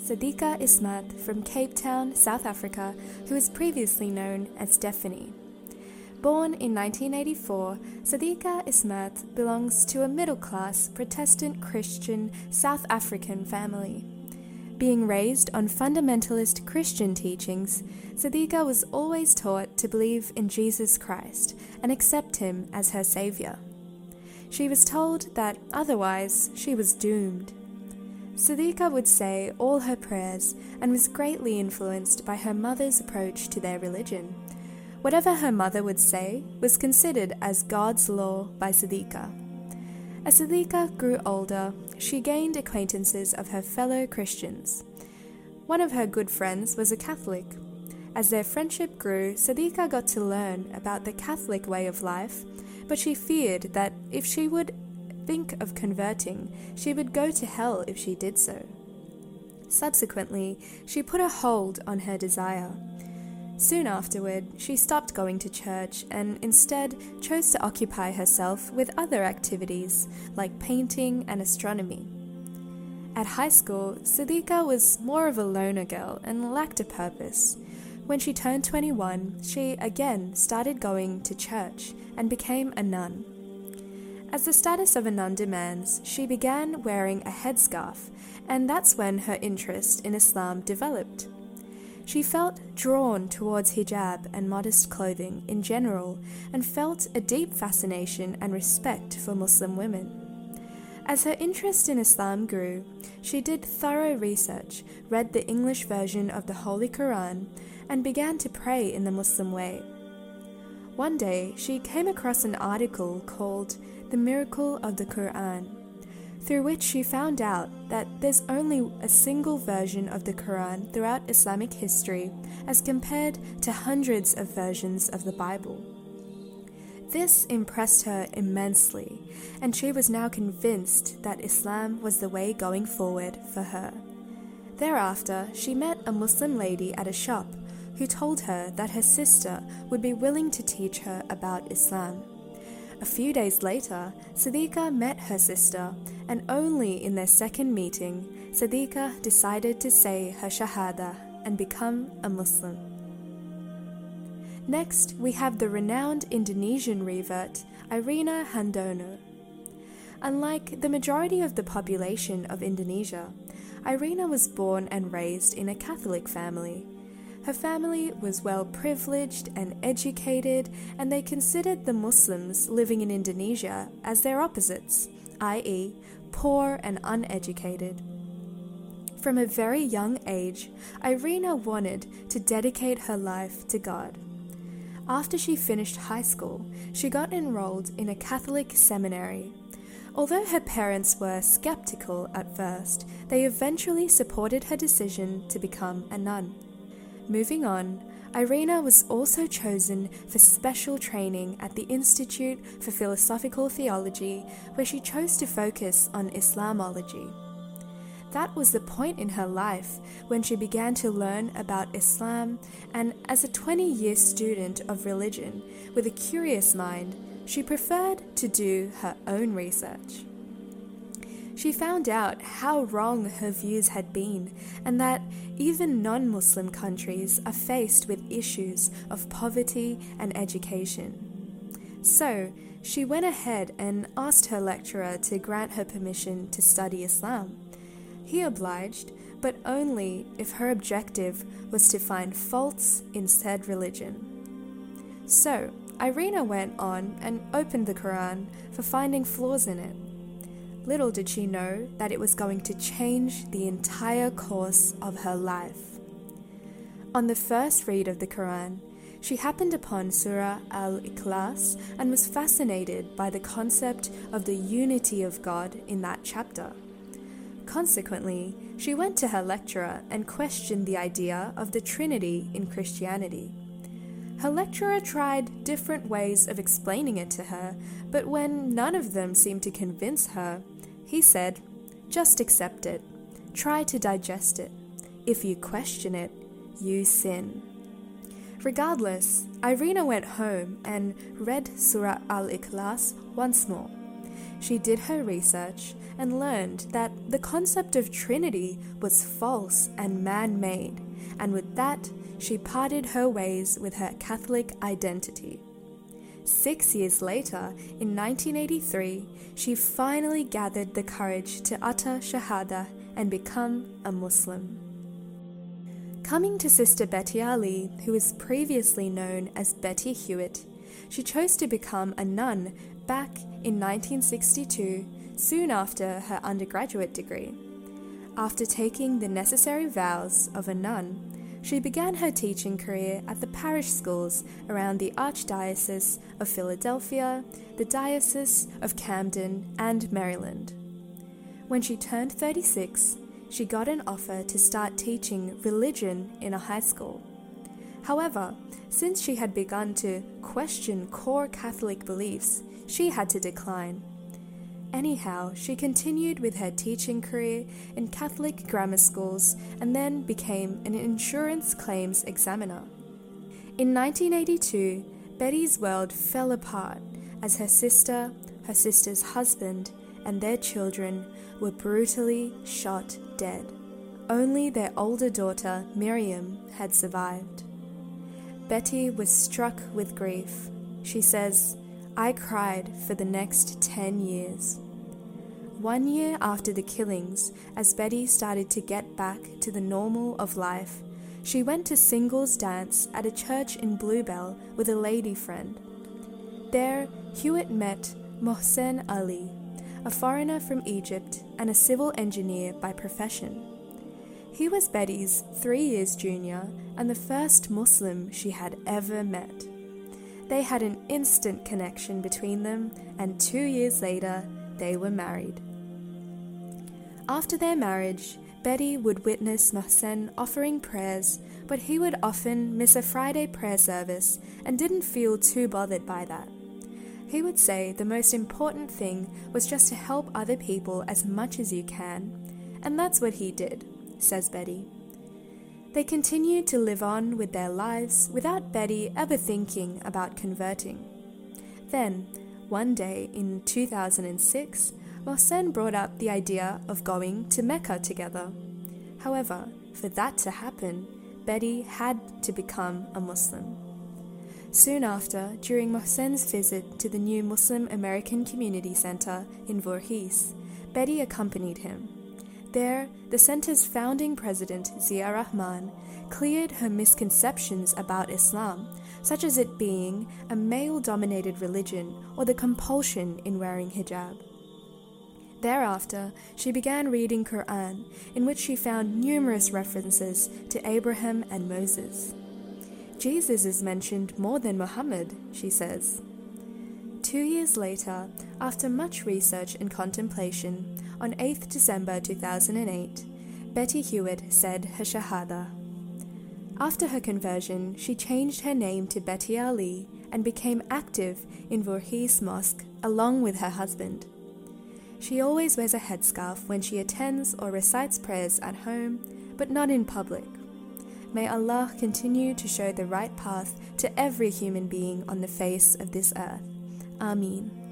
Sadiqa Ismat from Cape Town, South Africa, who was previously known as Stephanie. Born in 1984, Sadiqa Ismat belongs to a middle-class Protestant Christian South African family. Being raised on fundamentalist Christian teachings, Sadiqa was always taught to believe in Jesus Christ and accept him as her savior. She was told that otherwise she was doomed. Sadiqa would say all her prayers and was greatly influenced by her mother's approach to their religion. Whatever her mother would say was considered as God's law by Sadiqa. As Sadiqa grew older, she gained acquaintances of her fellow Christians. One of her good friends was a Catholic. As their friendship grew, Sadiqa got to learn about the Catholic way of life, but she feared that if she would think of converting, she would go to hell if she did so. Subsequently, she put a hold on her desire. Soon afterward, she stopped going to church and instead chose to occupy herself with other activities like painting and astronomy. At high school, Sadiqa was more of a loner girl and lacked a purpose. When she turned 21, she again started going to church and became a nun. As the status of a nun demands, she began wearing a headscarf, and that's when her interest in Islam developed. She felt drawn towards hijab and modest clothing in general and felt a deep fascination and respect for Muslim women. As her interest in Islam grew, she did thorough research, read the English version of the Holy Quran, and began to pray in the Muslim way. One day, she came across an article called The Miracle of the Quran, through which she found out that there's only a single version of the Quran throughout Islamic history as compared to hundreds of versions of the Bible. This impressed her immensely, and she was now convinced that Islam was the way going forward for her. Thereafter, she met a Muslim lady at a shop who told her that her sister would be willing to teach her about Islam. A few days later, Sadiqa met her sister, and only in their second meeting, Sadiqa decided to say her Shahada and become a Muslim. Next, we have the renowned Indonesian revert, Irina Handono. Unlike the majority of the population of Indonesia, Irina was born and raised in a Catholic family. Her family was well privileged and educated, and they considered the Muslims living in Indonesia as their opposites, i.e., poor and uneducated. From a very young age, Irina wanted to dedicate her life to God. After she finished high school, she got enrolled in a Catholic seminary. Although her parents were skeptical at first, they eventually supported her decision to become a nun. Moving on, Irina was also chosen for special training at the Institute for Philosophical Theology, where she chose to focus on Islamology. That was the point in her life when she began to learn about Islam, and as a 20-year student of religion with a curious mind, she preferred to do her own research. She found out how wrong her views had been, and that even non-Muslim countries are faced with issues of poverty and education. So, she went ahead and asked her lecturer to grant her permission to study Islam. He obliged, but only if her objective was to find faults in said religion. So, Irina went on and opened the Quran for finding flaws in it. Little did she know that it was going to change the entire course of her life. On the first read of the Quran, she happened upon Surah Al-Ikhlas and was fascinated by the concept of the unity of God in that chapter. Consequently, she went to her lecturer and questioned the idea of the Trinity in Christianity. Her lecturer tried different ways of explaining it to her, but when none of them seemed to convince her, he said, "Just accept it. Try to digest it. If you question it, you sin." Regardless, Irina went home and read Surah Al-Ikhlas once more. she did her research and learned that the concept of Trinity was false and man-made, and with that, she parted her ways with her Catholic identity. 6 years later, in 1983, she finally gathered the courage to utter Shahada and become a Muslim. Coming to Sister Betty Ali, who was previously known as Betty Hewitt, she chose to become a nun back in 1962, soon after her undergraduate degree. After taking the necessary vows of a nun, she began her teaching career at the parish schools around the Archdiocese of Philadelphia, the Diocese of Camden, and Maryland. When she turned 36, she got an offer to start teaching religion in a high school. However, since she had begun to question core Catholic beliefs, she had to decline. Anyhow, she continued with her teaching career in Catholic grammar schools and then became an insurance claims examiner. In 1982, Betty's world fell apart as her sister, her sister's husband, and their children were brutally shot dead. Only their older daughter, Miriam, had survived. Betty was struck with grief. She says, "I cried for the next 10 years. 1 year after the killings, as Betty started to get back to the normal of life, she went to singles dance at a church in Bluebell with a lady friend. There, Hewitt met Mohsen Ali, a foreigner from Egypt and a civil engineer by profession. He was Betty's 3 years junior and the first Muslim she had ever met. They had an instant connection between them, and 2 years later, they were married. After their marriage, Betty would witness Mohsen offering prayers, but he would often miss a Friday prayer service and didn't feel too bothered by that. He would say the most important thing was just to help other people as much as you can, and that's what he did, says Betty. They continued to live on with their lives without Betty ever thinking about converting. Then, one day in 2006, Mohsen brought up the idea of going to Mecca together. However, for that to happen, Betty had to become a Muslim. Soon after, during Mohsen's visit to the new Muslim American Community Center in Voorhees, Betty accompanied him. There, the center's founding president, Zia Rahman, cleared her misconceptions about Islam, such as it being a male-dominated religion or the compulsion in wearing hijab. Thereafter, she began reading Quran, in which she found numerous references to Abraham and Moses. Jesus is mentioned more than Muhammad, she says. 2 years later, after much research and contemplation, on 8th December 2008, Betty Hewitt said her Shahada. After her conversion, she changed her name to Betty Ali and became active in Voorhees Mosque along with her husband. She always wears a headscarf when she attends or recites prayers at home, but not in public. May Allah continue to show the right path to every human being on the face of this earth. Ameen.